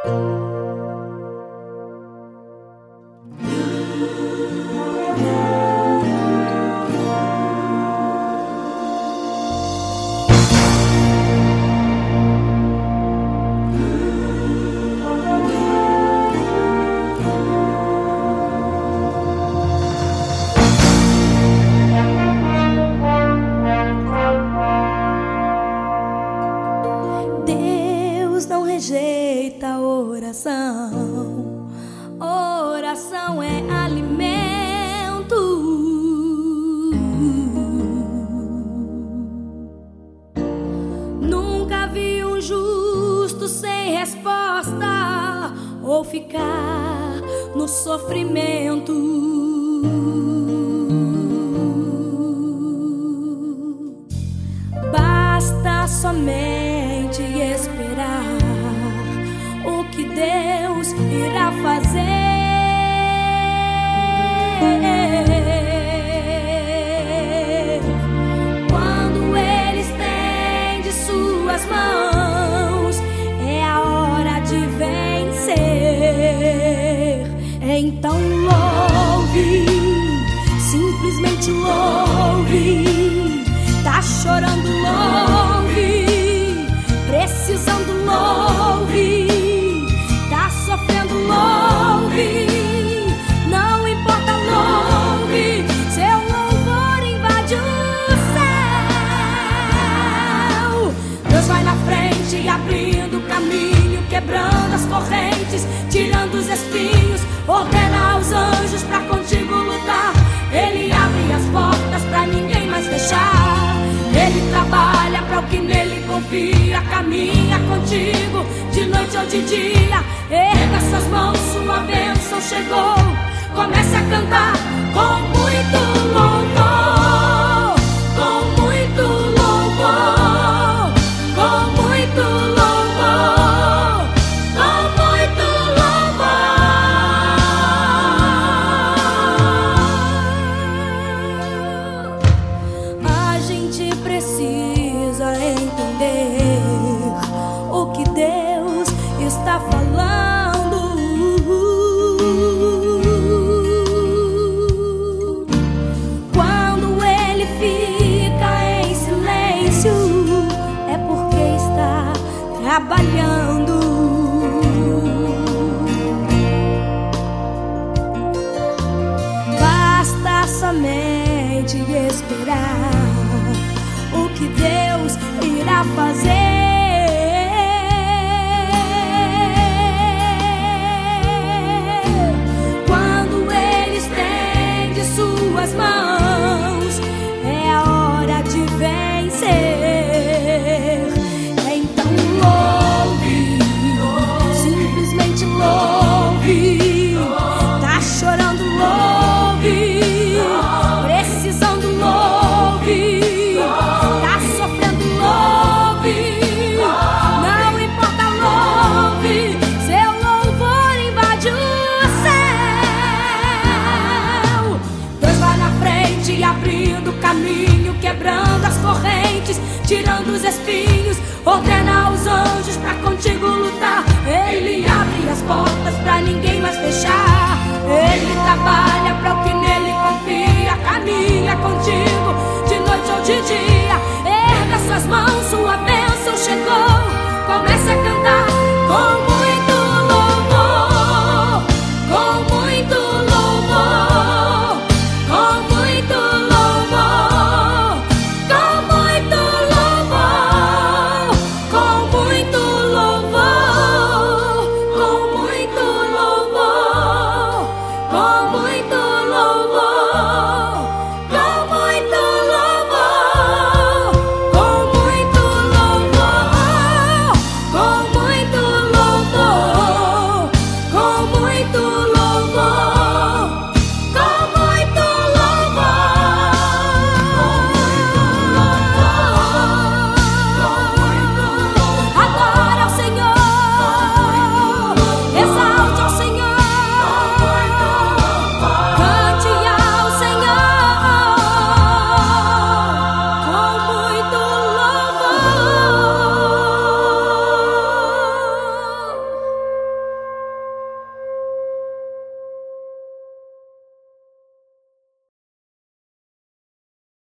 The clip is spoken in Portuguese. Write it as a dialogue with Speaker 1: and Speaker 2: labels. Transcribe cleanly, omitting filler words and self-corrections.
Speaker 1: Não rejeita a oração. Oração é alimento. Nunca vi um justo sem resposta ou ficar no sofrimento. Basta somente esperar o que Deus irá fazer. Quando Ele estende suas mãos, é a hora de vencer. Então louve, simplesmente louve. Tá chorando, louve. Precisando, louve. Tá sofrendo, louve. Não importa, louve. Seu louvor invade o céu. Deus vai na frente, abrindo o caminho, quebrando as correntes, tirando os espinhos. Ordena aos anjos pra contigo lutar. Ele abre as portas pra ninguém mais fechar. Ele trabalha para o que nele confia. Caminha contigo de noite ou de dia. Erga suas mãos, sua bênção chegou. Comece a cantar com muito louvor. Com muito louvor. Com muito louvor. Com muito louvor. A gente precisa entender o que Deus está falando. Quando Ele fica em silêncio, é porque está trabalhando. Basta somente esperar o que Deus irá fazer. Quando Ele estende suas mãos, é a hora de vencer. Então louve, simplesmente louve. Tá chorando, louve. Precisando, louve. Tá sofrendo, louve. Não importa, louve. Seu louvor invade o céu. Deus vai na frente, abrindo o caminho, quebrando as correntes, tirando os espinhos. Ordena aos anjos pra contigo lutar. Ele abre as portas pra ninguém mais fechar. Ele trabalha